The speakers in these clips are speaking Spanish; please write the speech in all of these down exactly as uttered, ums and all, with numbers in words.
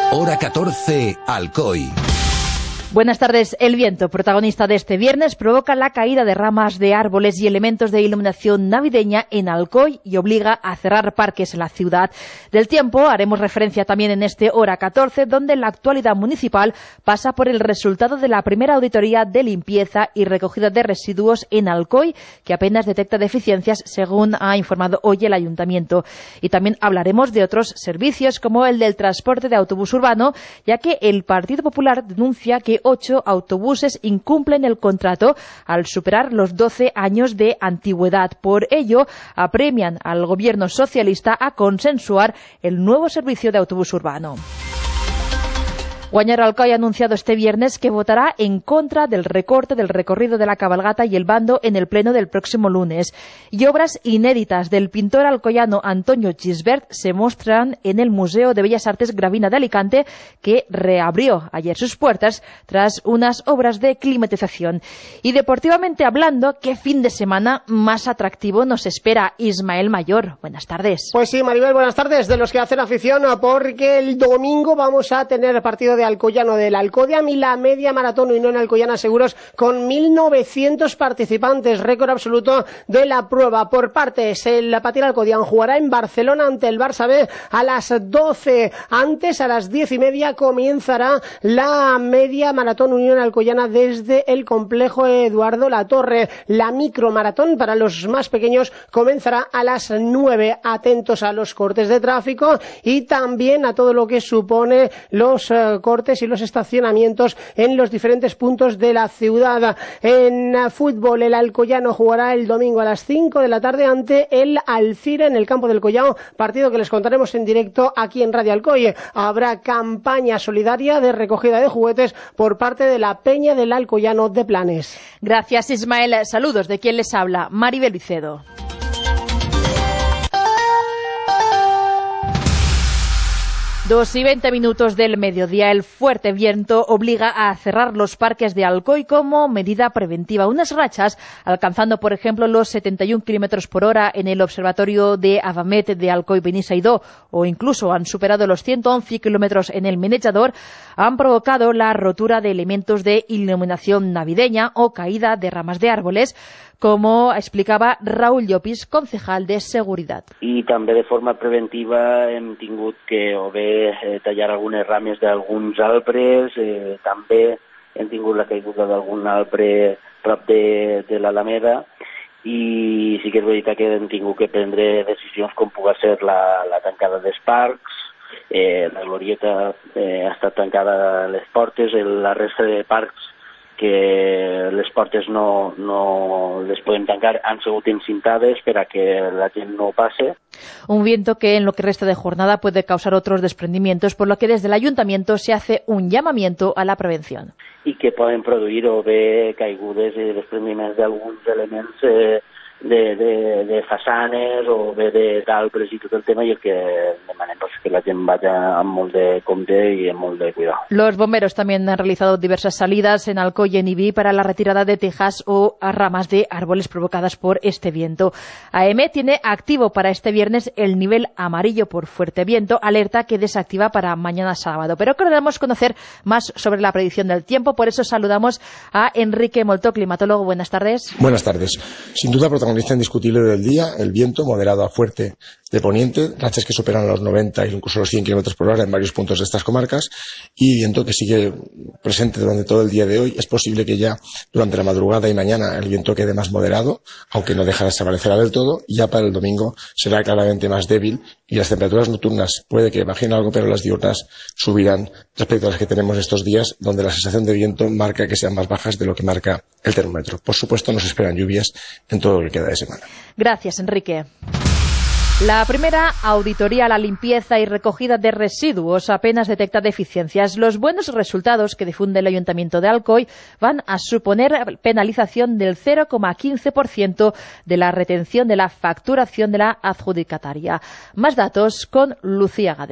Hora catorce, Alcoy. Buenas tardes. El viento, protagonista de este viernes, provoca la caída de ramas de árboles y elementos de iluminación navideña en Alcoy y obliga a cerrar parques en la ciudad. Del tiempo haremos referencia también en este Hora catorce, donde la actualidad municipal pasa por el resultado de la primera auditoría de limpieza y recogida de residuos en Alcoy, que apenas detecta deficiencias, según ha informado hoy el Ayuntamiento. Y también hablaremos de otros servicios, como el del transporte de autobús urbano, ya que el Partido Popular denuncia que ocho autobuses incumplen el contrato al superar los doce años de antigüedad. Por ello, apremian al gobierno socialista a consensuar el nuevo servicio de autobús urbano. Guanyar Alcoy ha anunciado este viernes que votará en contra del recorte del recorrido de la cabalgata y el bando en el pleno del próximo lunes. Y obras inéditas del pintor alcoyano Antonio Gisbert se muestran en el Museo de Bellas Artes Gravina de Alicante, que reabrió ayer sus puertas tras unas obras de climatización. Y deportivamente hablando, ¿qué fin de semana más atractivo nos espera? Ismael Mayor, buenas tardes. Pues sí, Maribel, buenas tardes, de los que hacen afición, porque el domingo vamos a tener partido de Alcoyano del Alcodiam y la media maratón Unión Alcoyana Seguros con mil novecientos participantes, récord absoluto de la prueba. Por partes, el Patín Alcodiam jugará en Barcelona ante el Barça B a las doce. Antes, a las diez y media, comenzará la media maratón Unión Alcoyana desde el complejo Eduardo Latorre. La micromaratón para los más pequeños comenzará a las nueve. Atentos a los cortes de tráfico y también a todo lo que supone los uh, cortes y los estacionamientos en los diferentes puntos de la ciudad. En fútbol, el Alcoyano jugará el domingo a las cinco de la tarde ante el Alcira en el campo del Collao, partido que les contaremos en directo aquí en Radio Alcoy. Habrá campaña solidaria de recogida de juguetes por parte de la Peña del Alcoyano de Planes. Gracias, Ismael. Saludos de quien les habla, Maribel Vicedo. Dos y veinte minutos del mediodía. El fuerte viento obliga a cerrar los parques de Alcoy como medida preventiva. Unas rachas alcanzando, por ejemplo, los setenta y un kilómetros por hora en el observatorio de Avamet de Alcoy Benissaidó, o incluso han superado los ciento once kilómetros en el Menechador, han provocado la rotura de elementos de iluminación navideña o caída de ramas de árboles, como explicava Raúl Llopis, concejal de Seguretat. I també de forma preventiva hem tingut que o bé eh, tallar algunes rames d'alguns arbres, eh, també hem tingut la caiguda d'algun arbre prop de, de l'Alameda, i sí que és veritat que hem tingut que prendre decisions com pugui ser la, la tancada dels parcs, eh, la glorieta eh, ha estat tancada a les portes, la resta de parcs que les portes no, no les pueden tancar han sigut encintades per a que la gent no pase. Un viento que en lo que resta de jornada puede causar otros desprendimientos, por lo que desde el Ayuntamiento se hace un llamamiento a la prevención. I que poden produir o bé caigudes i desprendiments d'alguns elements eh, de, de, de façanes o bé d'arbres i tot el tema, i el que demanem pues, que la gent vaya amb molt de compte i amb molt de cuidado. Los bomberos también han realizado diversas salidas en Alcoy y en Ibi para la retirada de tejas o ramas de árboles provocadas por este viento. A E M E tiene activo para este viernes el nivel amarillo por fuerte viento, alerta que desactiva para mañana sábado. Pero queremos conocer más sobre la predicción del tiempo, por eso saludamos a Enrique Moltó, climatólogo. Buenas tardes. Buenas tardes. Sin duda, protagonista indiscutible del día, el viento moderado a fuerte de poniente, rachas que superan los noventa e incluso los cien kilómetros por hora en varios puntos de estas comarcas, y viento que sigue presente durante todo el día de hoy. Es posible que ya durante la madrugada y mañana el viento quede más moderado, aunque no deja de desaparecer del todo, y ya para el domingo será claramente más débil, y las temperaturas nocturnas puede que bajen algo, pero las diurnas subirán respecto a las que tenemos estos días, donde la sensación de viento marca que sean más bajas de lo que marca el termómetro. Por supuesto, nos esperan lluvias en todo lo que queda de semana. Gracias, Enrique. La primera auditoría a la limpieza y recogida de residuos apenas detecta deficiencias. Los buenos resultados que difunde el Ayuntamiento de Alcoy van a suponer penalización del cero coma quince por ciento de la retención de la facturación de la adjudicataria. Más datos con Lucía Gadea.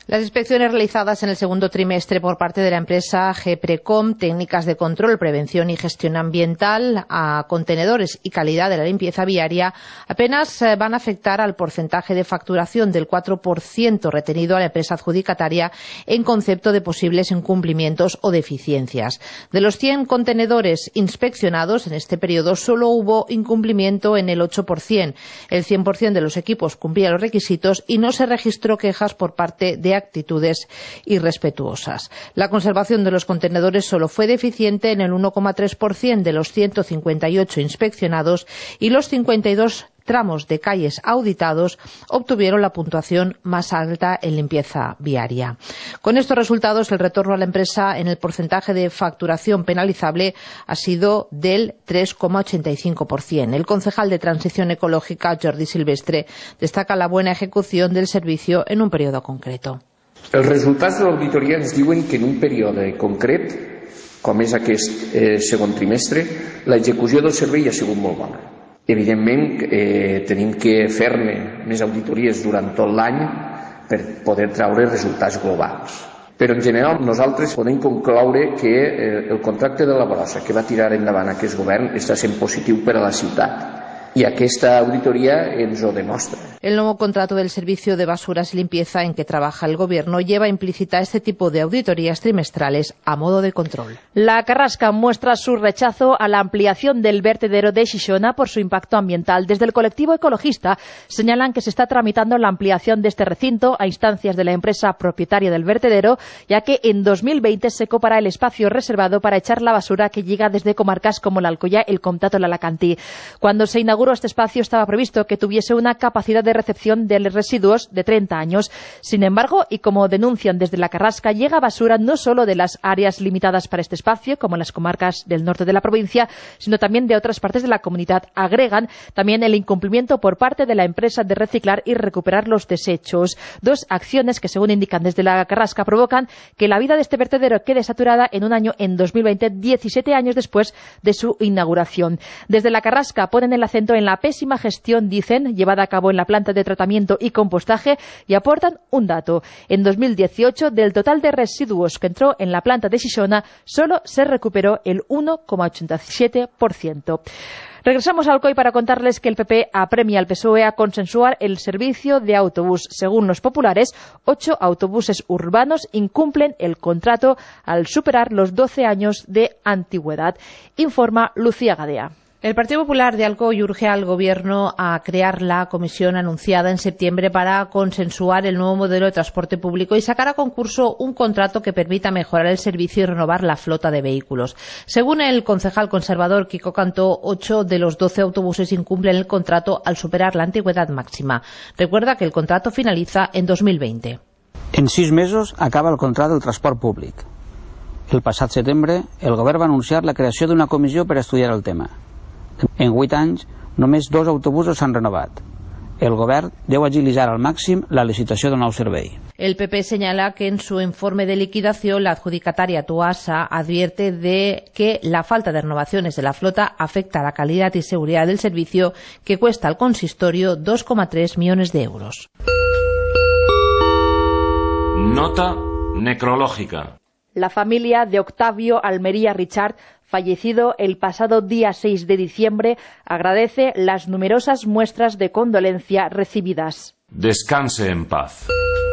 Las inspecciones realizadas en el segundo trimestre por parte de la empresa GEPRECOM, técnicas de control, prevención y gestión ambiental a contenedores y calidad de la limpieza viaria, apenas van a afectar al porcentaje de facturación del cuatro por ciento retenido a la empresa adjudicataria en concepto de posibles incumplimientos o deficiencias. De los cien contenedores inspeccionados en este periodo, solo hubo incumplimiento en el ocho por ciento. El cien por ciento de los equipos cumplía los requisitos y no se registró quejas por parte de actitudes irrespetuosas. La conservación de los contenedores solo fue deficiente en el uno coma tres por ciento de los ciento cincuenta y ocho inspeccionados y los cincuenta y dos tramos de calles auditados obtuvieron la puntuación más alta en limpieza viaria. Con estos resultados, el retorno a la empresa en el porcentaje de facturación penalizable ha sido del tres coma ochenta y cinco por ciento. El concejal de Transición Ecológica, Jordi Silvestre, destaca la buena ejecución del servicio en un periodo concreto. Els resultats de l'auditoria ens diuen que en un període concret, com és aquest eh, segon trimestre, l'execució del servei ha sigut molt bona. Evidentment, eh, tenim que fer-ne més auditories durant tot l'any per poder treure resultats globals. Però en general nosaltres podem concloure que eh, el contracte de la brossa que va tirar endavant aquest govern està sent positiu per a la ciutat. Y aquesta auditoría ens ho demostra. El nuevo contrato del servicio de basuras y limpieza en que trabaja el Gobierno lleva implícita este tipo de auditorías trimestrales a modo de control. La Carrasca muestra su rechazo a la ampliación del vertedero de Xixona por su impacto ambiental. Desde el colectivo ecologista señalan que se está tramitando la ampliación de este recinto a instancias de la empresa propietaria del vertedero, ya que en dos mil veinte se copará el espacio reservado para echar la basura que llega desde comarcas como la Alcoyá, el Comtat o el Alacantí. Cuando se inauguró este espacio estaba previsto que tuviese una capacidad de recepción de residuos de treinta años. Sin embargo, y como denuncian desde la Carrasca, llega basura no solo de las áreas limitadas para este espacio, como las comarcas del norte de la provincia, sino también de otras partes de la comunidad. Agregan también el incumplimiento por parte de la empresa de reciclar y recuperar los desechos. Dos acciones que, según indican desde la Carrasca, provocan que la vida de este vertedero quede saturada en un año, en dos mil veinte, diecisiete años después de su inauguración. Desde la Carrasca ponen el acento en la pésima gestión, dicen, llevada a cabo en la planta de tratamiento y compostaje, y aportan un dato. En dos mil dieciocho, del total de residuos que entró en la planta de Xixona, solo se recuperó el uno coma ochenta y siete por ciento. Regresamos al Alcoy para contarles que el P P apremia al P S O E a consensuar el servicio de autobús. Según los populares, ocho autobuses urbanos incumplen el contrato al superar los doce años de antigüedad. Informa Lucía Gadea. El Partido Popular de Alcoy urge al Gobierno a crear la comisión anunciada en septiembre para consensuar el nuevo modelo de transporte público y sacar a concurso un contrato que permita mejorar el servicio y renovar la flota de vehículos. Según el concejal conservador Kiko Cantó, ocho de los doce autobuses incumplen el contrato al superar la antigüedad máxima. Recuerda que el contrato finaliza en dos mil veinte. En sis mesos acaba el contrato del transport públic. El passat setembre, el Govern va anunciar la creació d'una comissió per estudiar el tema. En vuit anys, només dos autobusos s'han renovat. El Govern deu agilitzar al màxim la licitació del nou servei. El P P señala que en su informe de liquidación la adjudicataria Tuasa advierte de que la falta de renovaciones de la flota afecta a la calidad y seguridad del servicio, que cuesta al consistorio dos coma tres millones de euros. Nota necrológica. La familia de Octavio Almería Richard, fallecido el pasado día seis de diciembre, agradece las numerosas muestras de condolencia recibidas. Descanse en paz.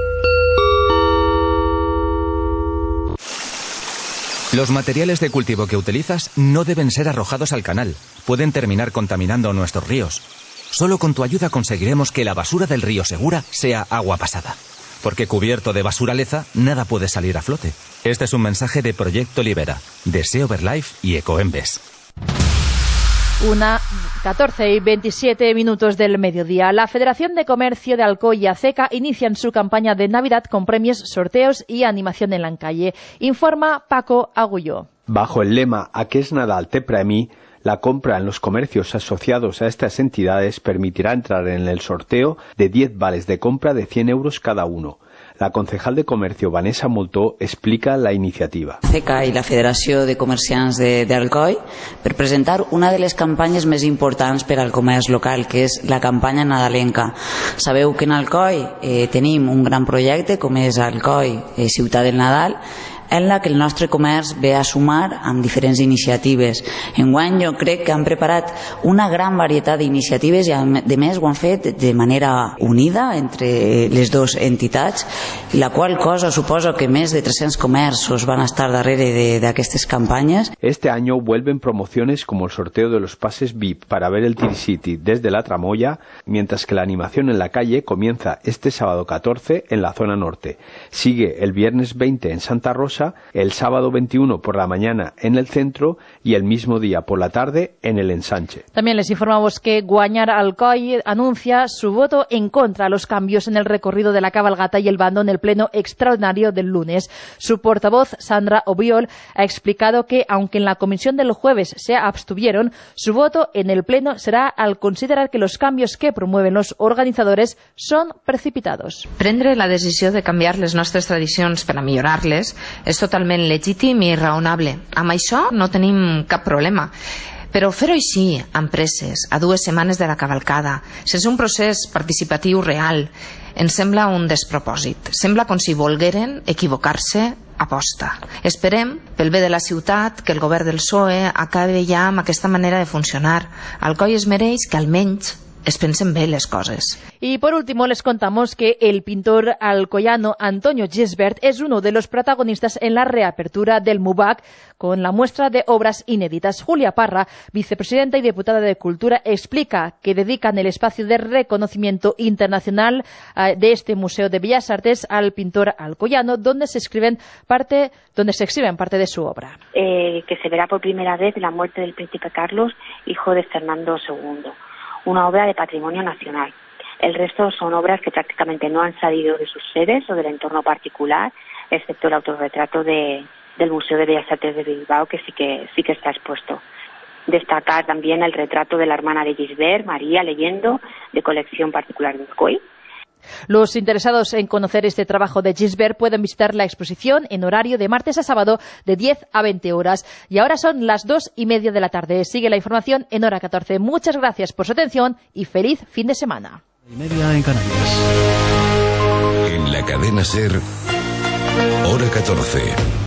Los materiales de cultivo que utilizas no deben ser arrojados al canal. Pueden terminar contaminando nuestros ríos. Solo con tu ayuda conseguiremos que la basura del río Segura sea agua pasada. Porque cubierto de basuraleza, nada puede salir a flote. Este es un mensaje de Proyecto Libera, de Sea Over Life y Ecoembes. Una catorce y veintisiete minutos del mediodía. La Federación de Comercio de Alcoy y ACECA inician su campaña de Navidad con premios, sorteos y animación en la calle. Informa Paco Agulló. Bajo el lema Aquest Nadal té premi, la compra en los comercios asociados a estas entidades permitirá entrar en el sorteo de diez vales de compra de cien euros cada uno. La concejal de Comercio, Vanessa Moltó, explica la iniciativa. C E C A i la Federació de Comerciants d'Alcoi per presentar una de les campanyes més importants per al comerç local, que és la campanya nadalenca. Sabeu que en Alcoi eh, tenim un gran projecte com és Alcoi, eh, Ciutat del Nadal, en la que el nostre comerç ve a sumar amb diferents iniciatives. Enguany jo crec que han preparat una gran varietat d'iniciatives i a més ho han fet de manera unida entre les dues entitats, i la qual cosa suposo que més de tres-cents comerços van estar darrere d'aquestes campanyes. Este año vuelven promociones como el sorteo de los pases V I P para ver el Tricity desde la Tramoya, mientras que la animación en la calle comienza este sábado catorce en la zona norte. Sigue el viernes veinte en Santa Rosa, el sábado veintiuno por la mañana en el centro y el mismo día por la tarde en el Ensanche. También les informamos que Guanyar Alcoi anuncia su voto en contra a los cambios en el recorrido de la cabalgata y el bando en el pleno extraordinario del lunes. Su portavoz, Sandra Obiol, ha explicado que, aunque en la comisión del jueves se abstuvieron, su voto en el pleno será al considerar que los cambios que promueven los organitzadors són precipitados. Prendre la decisió de canviar les nostres tradicions per a millorar-les és totalment legítim i raonable. Amb això no tenim cap problema. Però fer-ho així, amb presses, a dues setmanes de la cavalcada, sense un procés participatiu real, ens sembla un despropòsit. Sembla com si volgueren equivocar-se a posta. Esperem, pel bé de la ciutat, que el govern del P S O E acabi ja amb aquesta manera de funcionar. Alcoi es mereix que almenys es pensen bé les coses. Y por último les contamos que el pintor alcoyano Antonio Gisbert es uno de los protagonistas en la reapertura del MUBAC con la muestra de obras inéditas. Julia Parra, vicepresidenta y diputada de Cultura, explica que dedican el espacio de reconocimiento internacional uh, de este Museo de Bellas Artes al pintor alcoyano, donde se escriben parte, donde se exhiben parte de su obra. Eh, que se verá por primera vez la muerte del príncipe Carlos, hijo de Fernando segundo. Una obra de patrimonio nacional. El resto son obras que prácticamente no han salido de sus sedes o del entorno particular, excepto el autorretrato de, del Museo de Bellas Artes de Bilbao, que sí que sí que está expuesto. Destacar también el retrato de la hermana de Gisbert, María, leyendo, de colección particular de Alcoi. Los interesados en conocer este trabajo de Gisbert pueden visitar la exposición en horario de martes a sábado de diez a veinte horas. Y ahora son las dos y media de la tarde. Sigue la información en hora catorce. Muchas gracias por su atención y feliz fin de semana. Y media en Canarias. En la cadena SER, hora catorce.